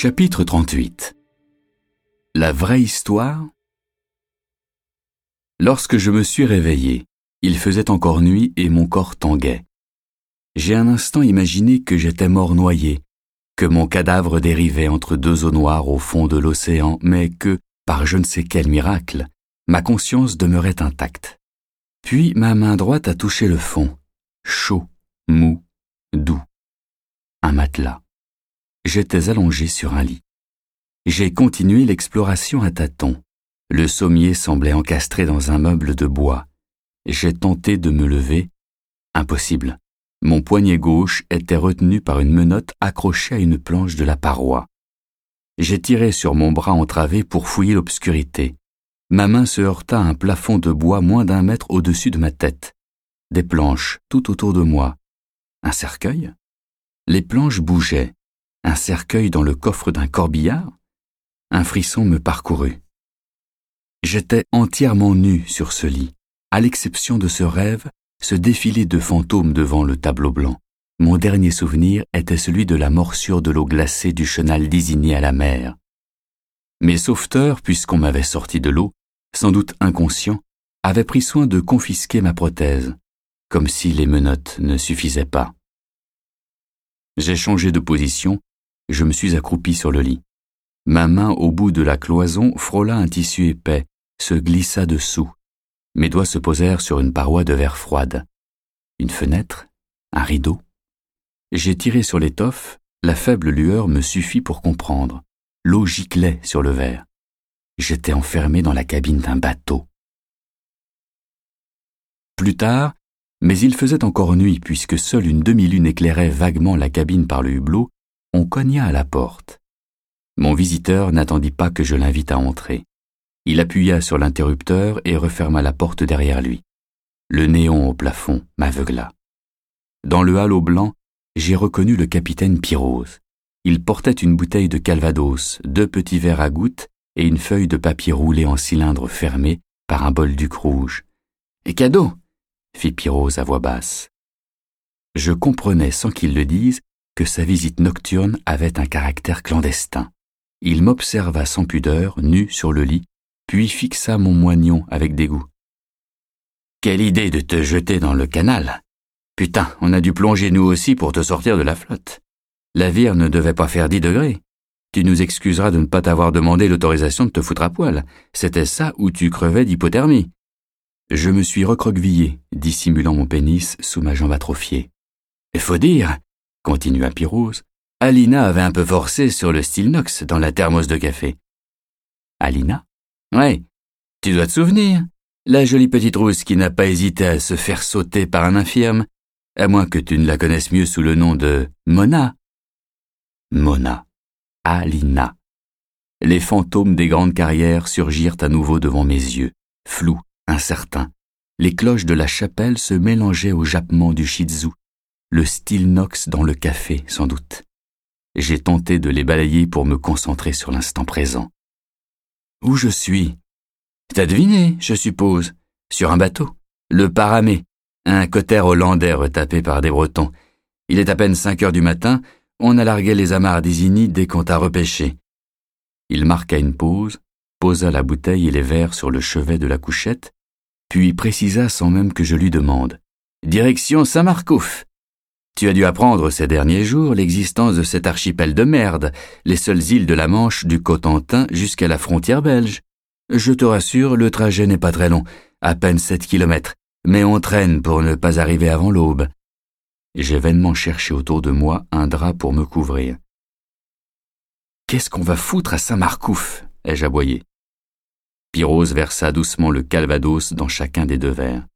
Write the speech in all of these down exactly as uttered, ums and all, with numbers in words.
Chapitre trente-huit. La vraie histoire. Lorsque je me suis réveillé, il faisait encore nuit et mon corps tanguait. J'ai un instant imaginé que j'étais mort noyé, que mon cadavre dérivait entre deux eaux noires au fond de l'océan, mais que, par je ne sais quel miracle, ma conscience demeurait intacte. Puis ma main droite a touché le fond, chaud, mou, doux. Un matelas. J'étais allongé sur un lit. J'ai continué l'exploration à tâtons. Le sommier semblait encastré dans un meuble de bois. J'ai tenté de me lever. Impossible. Mon poignet gauche était retenu par une menotte accrochée à une planche de la paroi. J'ai tiré sur mon bras entravé pour fouiller l'obscurité. Ma main se heurta à un plafond de bois moins d'un mètre au-dessus de ma tête. Des planches tout autour de moi. Un cercueil? Les planches bougeaient. Un cercueil dans le coffre d'un corbillard? Un frisson me parcourut. J'étais entièrement nu sur ce lit, à l'exception de ce rêve, ce défilé de fantômes devant le tableau blanc. Mon dernier souvenir était celui de la morsure de l'eau glacée du chenal désigné à la mer. Mes sauveteurs, puisqu'on m'avait sorti de l'eau, sans doute inconscients, avaient pris soin de confisquer ma prothèse, comme si les menottes ne suffisaient pas. J'ai changé de position. Je me suis accroupi sur le lit. Ma main au bout de la cloison frôla un tissu épais, se glissa dessous. Mes doigts se posèrent sur une paroi de verre froide. Une fenêtre? Un rideau? J'ai tiré sur l'étoffe, la faible lueur me suffit pour comprendre. L'eau giclait sur le verre. J'étais enfermé dans la cabine d'un bateau. Plus tard, mais il faisait encore nuit puisque seule une demi-lune éclairait vaguement la cabine par le hublot, on cogna à la porte. Mon visiteur n'attendit pas que je l'invite à entrer. Il appuya sur l'interrupteur et referma la porte derrière lui. Le néon au plafond m'aveugla. Dans le halo blanc, j'ai reconnu le capitaine Pirose. Il portait une bouteille de Calvados, deux petits verres à gouttes et une feuille de papier roulé en cylindre fermé par un bolduc rouge. « Et cadeau !» fit Pirose à voix basse. Je comprenais sans qu'il le dise que sa visite nocturne avait un caractère clandestin. Il m'observa sans pudeur, nu sur le lit, puis fixa mon moignon avec dégoût. « Quelle idée de te jeter dans le canal! Putain, on a dû plonger nous aussi pour te sortir de la flotte. La vire ne devait pas faire dix degrés. Tu nous excuseras de ne pas t'avoir demandé l'autorisation de te foutre à poil. C'était ça ou tu crevais d'hypothermie. » Je me suis recroquevillé, dissimulant mon pénis sous ma jambe atrophiée. « Il faut dire, » continua Pirose, « Alina avait un peu forcé sur le Stilnox dans la thermos de café. »« Alina ?»« Ouais, tu dois te souvenir, la jolie petite rousse qui n'a pas hésité à se faire sauter par un infirme, à moins que tu ne la connaisses mieux sous le nom de Mona. » Mona. Alina. Les fantômes des grandes carrières surgirent à nouveau devant mes yeux, flous, incertains. Les cloches de la chapelle se mélangeaient au jappement du shih tzu. Le Stilnox dans le café, sans doute. J'ai tenté de les balayer pour me concentrer sur l'instant présent. Où je suis? T'as deviné, je suppose. Sur un bateau. Le Paramé, un cotter hollandais retapé par des Bretons. Il est à peine cinq heures du matin, on a largué les amarres d'Isigny dès qu'on t'a repêché. Il marqua une pause, posa la bouteille et les verres sur le chevet de la couchette, puis précisa sans même que je lui demande. Direction Saint-Marcouf. Tu as dû apprendre ces derniers jours l'existence de cet archipel de merde, les seules îles de la Manche du Cotentin jusqu'à la frontière belge. Je te rassure, le trajet n'est pas très long, à peine sept kilomètres, mais on traîne pour ne pas arriver avant l'aube. J'ai vainement cherché autour de moi un drap pour me couvrir. Qu'est-ce qu'on va foutre à Saint-Marcouf? Ai-je aboyé. Pirose versa doucement le Calvados dans chacun des deux verres.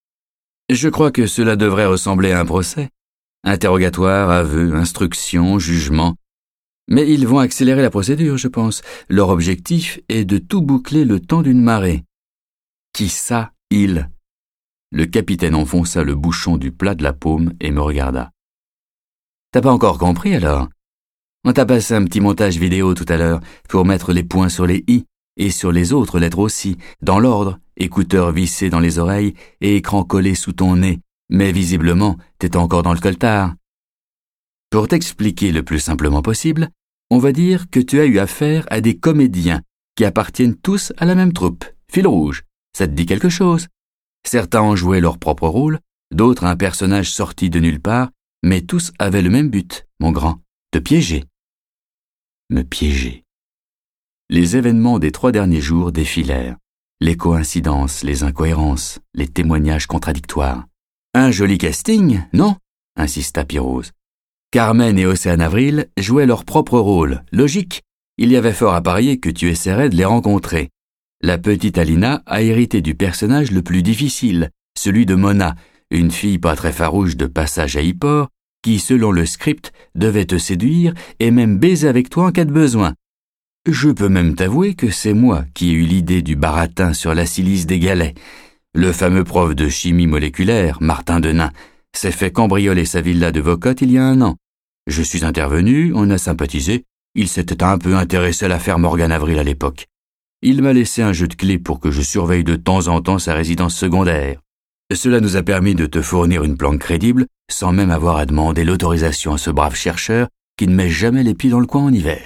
Je crois que cela devrait ressembler à un procès. Interrogatoire, aveu, instruction, jugement. Mais ils vont accélérer la procédure, je pense. Leur objectif est de tout boucler le temps d'une marée. Qui ça, il? Le capitaine enfonça le bouchon du plat de la paume et me regarda. T'as pas encore compris alors? On t'a passé un petit montage vidéo tout à l'heure pour mettre les points sur les i et sur les autres lettres aussi, dans l'ordre, écouteurs vissés dans les oreilles et écran collé sous ton nez. Mais visiblement, t'étais encore dans le coltard. Pour t'expliquer le plus simplement possible, On va dire que tu as eu affaire à des comédiens qui appartiennent tous à la même troupe, Fil Rouge. Ça te dit quelque chose? Certains ont joué leur propre rôle, d'autres un personnage sorti de nulle part, mais tous avaient le même but, mon grand, te piéger. Me piéger. Les événements des trois derniers jours défilèrent. Les coïncidences, les incohérences, les témoignages contradictoires. Un joli casting, non? Insista Pirose. Carmen et Océane Avril jouaient leur propre rôle. Logique, il y avait fort à parier que tu essaierais de les rencontrer. La petite Alina a hérité du personnage le plus difficile, celui de Mona, une fille pas très farouche de passage à Hippor, qui, selon le script, devait te séduire et même baiser avec toi en cas de besoin. Je peux même t'avouer que c'est moi qui ai eu l'idée du baratin sur la silice des galets. Le fameux prof de chimie moléculaire, Martin Denain, s'est fait cambrioler sa villa de Vocotte il y a un an. Je suis intervenu, on a sympathisé, il s'était un peu intéressé à l'affaire Morgane Avril à l'époque. Il m'a laissé un jeu de clés pour que je surveille de temps en temps sa résidence secondaire. Cela nous a permis de te fournir une planque crédible, sans même avoir à demander l'autorisation à ce brave chercheur qui ne met jamais les pieds dans le coin en hiver.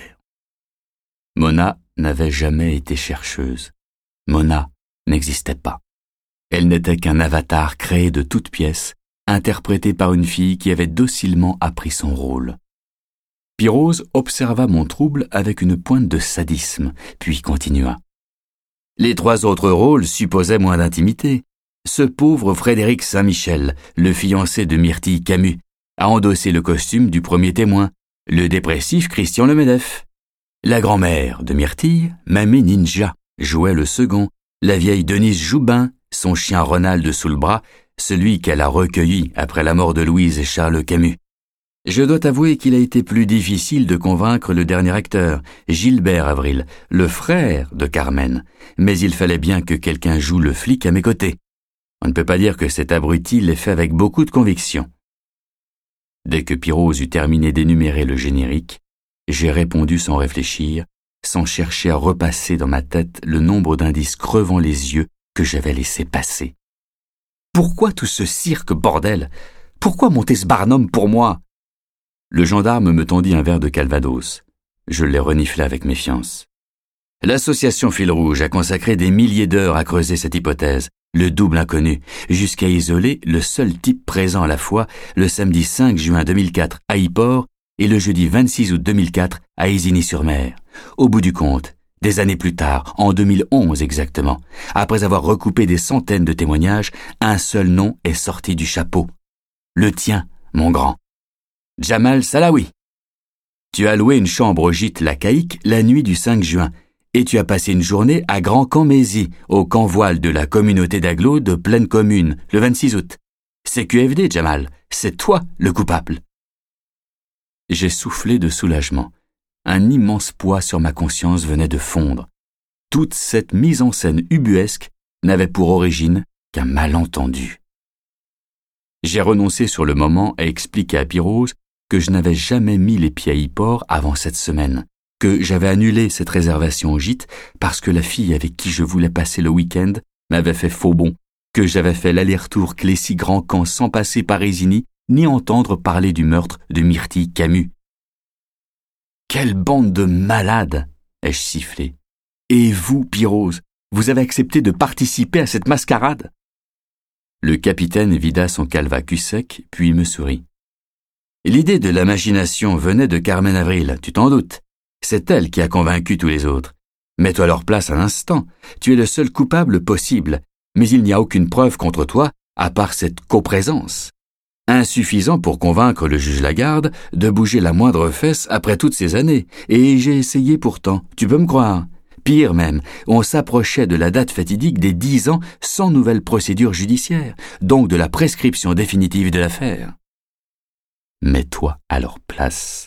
Mona n'avait jamais été chercheuse. Mona n'existait pas. Elle n'était qu'un avatar créé de toutes pièces, interprété par une fille qui avait docilement appris son rôle. Pirose observa mon trouble avec une pointe de sadisme, puis continua. Les trois autres rôles supposaient moins d'intimité. Ce pauvre Frédéric Saint-Michel, le fiancé de Myrtille Camus, a endossé le costume du premier témoin, le dépressif Christian Lemedef. La grand-mère de Myrtille, Mamie Ninja, jouait le second, la vieille Denise Joubin, son chien Ronald sous le bras, celui qu'elle a recueilli après la mort de Louise et Charles Camus. Je dois t'avouer qu'il a été plus difficile de convaincre le dernier acteur, Gilbert Avril, le frère de Carmen, mais il fallait bien que quelqu'un joue le flic à mes côtés. On ne peut pas dire que cet abruti l'ait fait avec beaucoup de conviction. Dès que Pirose eut terminé d'énumérer le générique, j'ai répondu sans réfléchir, sans chercher à repasser dans ma tête le nombre d'indices crevant les yeux que j'avais laissé passer. Pourquoi tout ce cirque, bordel? Pourquoi monter ce barnum pour moi? Le gendarme me tendit un verre de Calvados. Je l'ai reniflé avec méfiance. L'association Fil Rouge a consacré des milliers d'heures à creuser cette hypothèse, le double inconnu, jusqu'à isoler le seul type présent à la fois le samedi cinq juin deux mille quatre à Hippor et le jeudi vingt-six août deux mille quatre à Isigny-sur-Mer. Au bout du compte, des années plus tard, en deux mille onze exactement, après avoir recoupé des centaines de témoignages, un seul nom est sorti du chapeau. Le tien, mon grand. Jamal Salawi. Tu as loué une chambre au gîte La Caïque la nuit du cinq juin et tu as passé une journée à Grand Camp-Mézy, au camp voile de la communauté d'agglos de Pleine Commune, le vingt-six août. C'est Q F D, Jamal. C'est toi le coupable. J'ai soufflé de soulagement. Un immense poids sur ma conscience venait de fondre. Toute cette mise en scène ubuesque n'avait pour origine qu'un malentendu. J'ai renoncé sur le moment à expliquer à Pirose que je n'avais jamais mis les pieds à Hippor avant cette semaine, que j'avais annulé cette réservation au gîte parce que la fille avec qui je voulais passer le week-end m'avait fait faux bond, que j'avais fait l'aller-retour Clécy-Grand-Camp sans passer par Isigny ni entendre parler du meurtre de Myrtille Camus. Quelle bande de malades, ai-je sifflé. Et vous, Pirose, vous avez accepté de participer à cette mascarade? Le capitaine vida son calva cul sec, puis me sourit. L'idée de la machination venait de Carmen Avril, tu t'en doutes. C'est elle qui a convaincu tous les autres. Mets-toi à leur place un instant. Tu es le seul coupable possible, mais il n'y a aucune preuve contre toi, à part cette coprésence. Insuffisant pour convaincre le juge Lagarde de bouger la moindre fesse après toutes ces années. Et j'ai essayé pourtant, tu peux me croire. Pire même, on s'approchait de la date fatidique des dix ans sans nouvelle procédure judiciaire, donc de la prescription définitive de l'affaire. Mets-toi à leur place.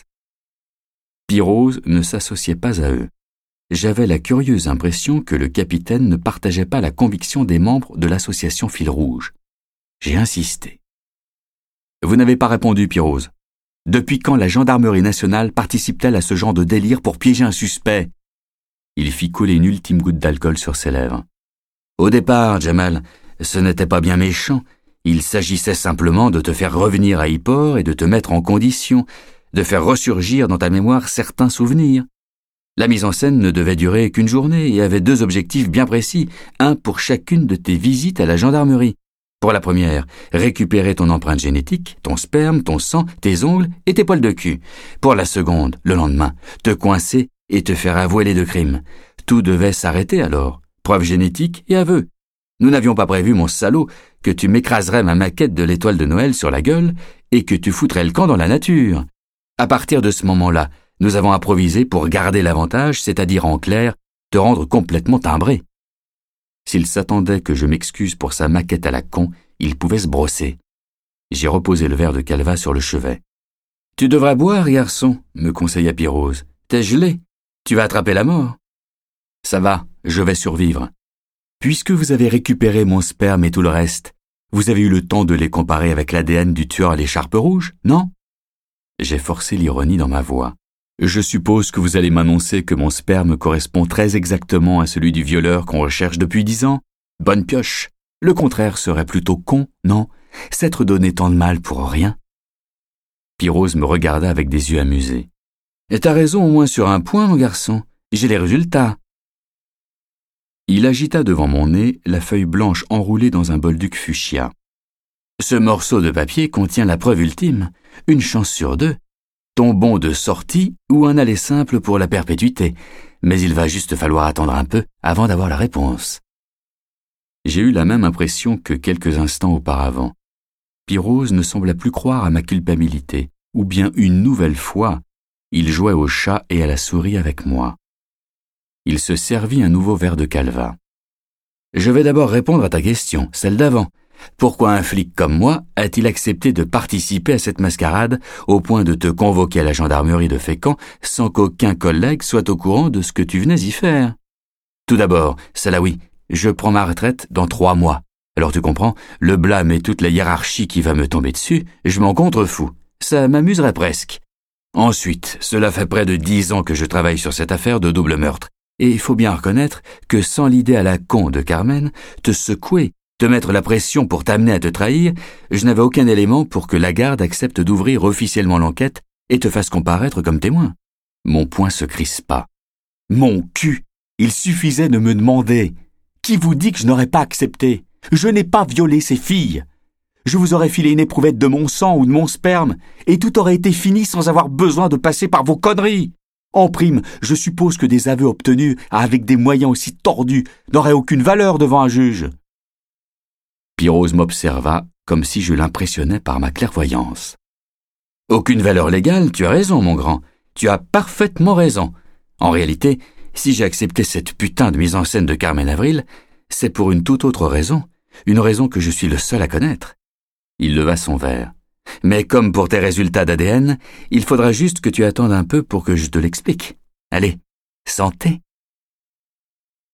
Pirose ne s'associait pas à eux. J'avais la curieuse impression que le capitaine ne partageait pas la conviction des membres de l'association Fil Rouge. J'ai insisté. Vous n'avez pas répondu, Pirose. Depuis quand la gendarmerie nationale participe-t-elle à ce genre de délire pour piéger un suspect? Il fit couler une ultime goutte d'alcool sur ses lèvres. Au départ, Jamal, ce n'était pas bien méchant. Il s'agissait simplement de te faire revenir à Hippor et de te mettre en condition. de faire ressurgir dans ta mémoire certains souvenirs. La mise en scène ne devait durer qu'une journée et avait deux objectifs bien précis, un pour chacune de tes visites à la gendarmerie. Pour la première, récupérer ton empreinte génétique, ton sperme, ton sang, tes ongles et tes poils de cul. Pour la seconde, le lendemain, te coincer et te faire avouer les deux crimes. Tout devait s'arrêter alors. Preuve génétique et aveu. Nous n'avions pas prévu, mon salaud, que tu m'écraserais ma maquette de l'étoile de Noël sur la gueule et que tu foutrais le camp dans la nature. À partir de ce moment-là, nous avons improvisé pour garder l'avantage, c'est-à-dire en clair, te rendre complètement timbré. S'il s'attendait que je m'excuse pour sa maquette à la con, il pouvait se brosser. J'ai reposé le verre de Calva sur le chevet. « Tu devrais boire, garçon, » me conseilla Pirose. « T'es gelé, tu vas attraper la mort. »« Ça va, je vais survivre. Puisque vous avez récupéré mon sperme et tout le reste, vous avez eu le temps de les comparer avec l'A D N du tueur à l'écharpe rouge, non ?» J'ai forcé l'ironie dans ma voix. « Je suppose que vous allez m'annoncer que mon sperme correspond très exactement à celui du violeur qu'on recherche depuis dix ans. Bonne pioche. Le contraire serait plutôt con, non? S'être donné tant de mal pour rien. » Pirose me regarda avec des yeux amusés. « Et t'as raison au moins sur un point, mon garçon. J'ai les résultats. » Il agita devant mon nez la feuille blanche enroulée dans un bolduc fuchsia. « Ce morceau de papier contient la preuve ultime. Une chance sur deux. Ton bon de sortie ou un aller simple pour la perpétuité, mais il va juste falloir attendre un peu avant d'avoir la réponse. » J'ai eu la même impression que quelques instants auparavant. Pirose ne semblait plus croire à ma culpabilité, ou bien une nouvelle fois, il jouait au chat et à la souris avec moi. Il se servit un nouveau verre de Calva. « Je vais d'abord répondre à ta question, celle d'avant. Pourquoi un flic comme moi a-t-il accepté de participer à cette mascarade au point de te convoquer à la gendarmerie de Fécamp sans qu'aucun collègue soit au courant de ce que tu venais y faire? Tout d'abord, cela oui, je prends ma retraite dans trois mois. Alors tu comprends, le blâme et toute la hiérarchie qui va me tomber dessus, je m'en contrefous. Ça m'amuserait presque. Ensuite, cela fait près de dix ans que je travaille sur cette affaire de double meurtre. Et il faut bien reconnaître que sans l'idée à la con de Carmen, te secouer, te mettre la pression pour t'amener à te trahir, je n'avais aucun élément pour que la garde accepte d'ouvrir officiellement l'enquête et te fasse comparaître comme témoin. Mon poing se crispa. Mon cul! Il suffisait de me demander. Qui vous dit que je n'aurais pas accepté? Je n'ai pas violé ces filles. Je vous aurais filé une éprouvette de mon sang ou de mon sperme, et tout aurait été fini sans avoir besoin de passer par vos conneries. En prime, je suppose que des aveux obtenus avec des moyens aussi tordus n'auraient aucune valeur devant un juge. Pirose m'observa comme si je l'impressionnais par ma clairvoyance. « Aucune valeur légale, tu as raison, mon grand. Tu as parfaitement raison. En réalité, si j'ai accepté cette putain de mise en scène de Carmen Avril, c'est pour une toute autre raison, une raison que je suis le seul à connaître. » Il leva son verre. « Mais comme pour tes résultats d'A D N, il faudra juste que tu attendes un peu pour que je te l'explique. Allez, santé !»